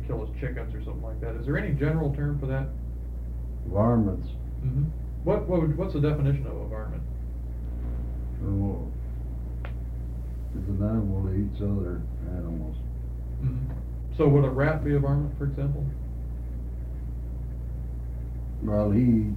kill his chickens or something like that. Is there any general term for that? Varmints. Mm-hmm. What's the definition of a varmint? Oh, it's an animal that eats other animals. Mm-hmm. So would a rat be a varmint, for example? Well, he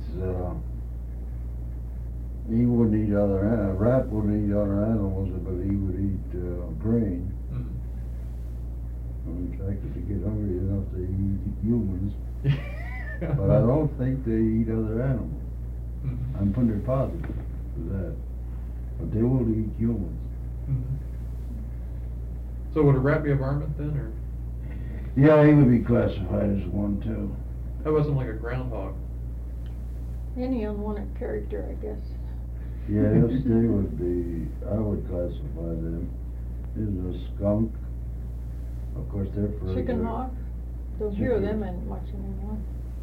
wouldn't eat other a rat wouldn't eat other animals, but he would eat grain. Mm-hmm. In fact, if you get hungry enough, they eat humans. But I don't think they eat other animals. Mm-hmm. I'm pretty positive of that. But they will eat humans. Mm-hmm. So would a rat be a varmint then, or Yeah, he would be classified as one too. how about something like a groundhog? Any unwanted character, I guess. Yes, they would be, I would classify them. There's a skunk. Of course, they're further. Chicken hawk, don't hear of them Chicken. much anymore.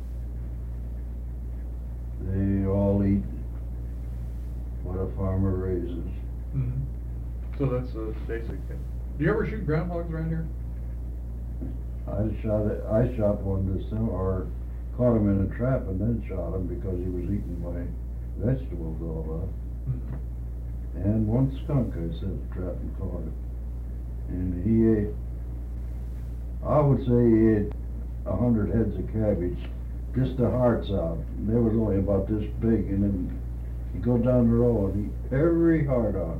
They all eat what a farmer raises. Mm-hmm. So that's a basic thing. Do you ever shoot groundhogs around here? I shot one this summer, or caught him in a trap and then shot him because he was eating my vegetables all up. Mm-hmm. And one skunk I set a trap and caught it. And he ate, I would say he ate 100 heads of cabbage, just the hearts out. And they was only about this big, and then you go down the row and eat every heart out.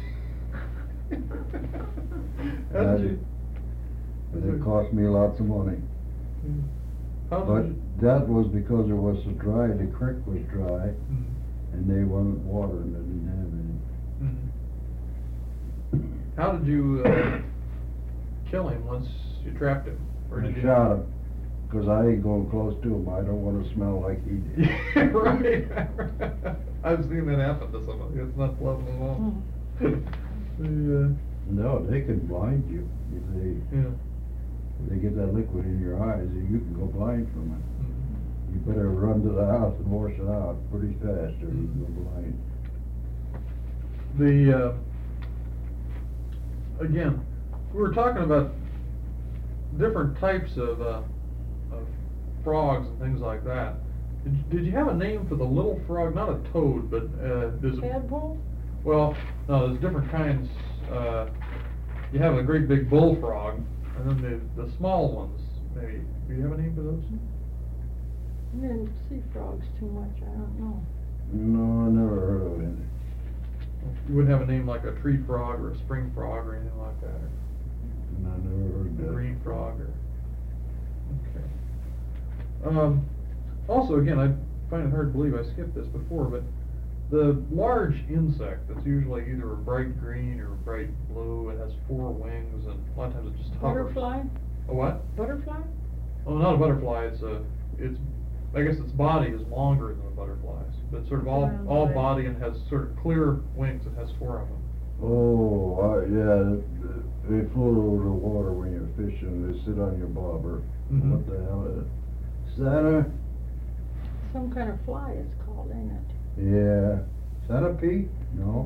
How did you? And it cost me lots of money. How But did you? that was because it was so dry, the creek was dry, Mm-hmm. and they wanted water and they didn't have any. Mm-hmm. How did you kill him once you trapped him? Or did I you shot him, because I ain't going close to him. I don't want to smell like he did. Yeah, right. I've seen that happen to somebody. It's not pleasant at all. Hmm. No, they can blind you if Yeah. they get that liquid in your eyes. You can go blind from it. Mhm. You better run to the house and wash it out pretty fast, or you can go blind. The again, we were talking about different types of frogs and things like that. Did you have a name for the little frog? Not a toad, but there's a, Tadpole? well, no, there's different kinds. You have a great big bullfrog, and then the small ones. Maybe. Do you have a name for those? I didn't see frogs too much, I don't know. No, I never heard of it. You wouldn't have a name like a tree frog or a spring frog or anything like that, or And I never heard a that. green frog, or okay. Also, again, I find it hard to believe I skipped this before, but the large insect that's usually either a bright green or a bright blue, it has 4 wings, and a lot of times it just hovers. Butterfly? A what? Butterfly? Oh, not a butterfly. It's I guess its body is longer than a butterfly's, but it's sort of all Right. body and has sort of clear wings. It has 4 of them. Oh, yeah, they float over the water when you're fishing. They sit on your bobber. Mhm. What the hell is it? Santa? Some kind of fly it's called, ain't it? Yeah. Centipede? No.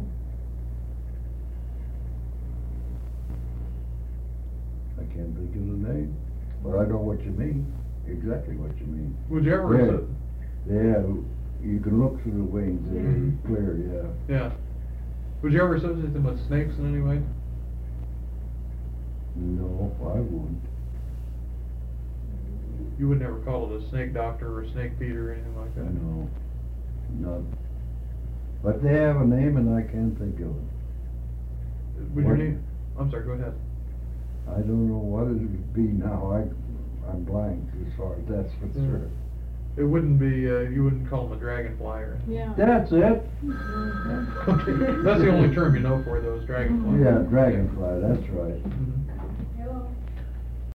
I can't think of the name, but I know what you mean. Exactly what you mean. Would you ever? Yeah, you can look through the wings. They're Mhm. clear, yeah. Yeah. Would you ever associate them with snakes in any way? No, I wouldn't. You would never call it a snake doctor or a snake feeder or anything like that? No, not. But they have a name and I can't think of it. Would your What? name? I'm sorry. Go ahead. I don't know what it would be now. I'm blank as far as that's concerned. It wouldn't be. You wouldn't call them a dragonfly or anything. Yeah. That's it. Mhm. Okay. That's the only term you know for those dragonflies. Yeah, dragonfly, that's right. Mhm.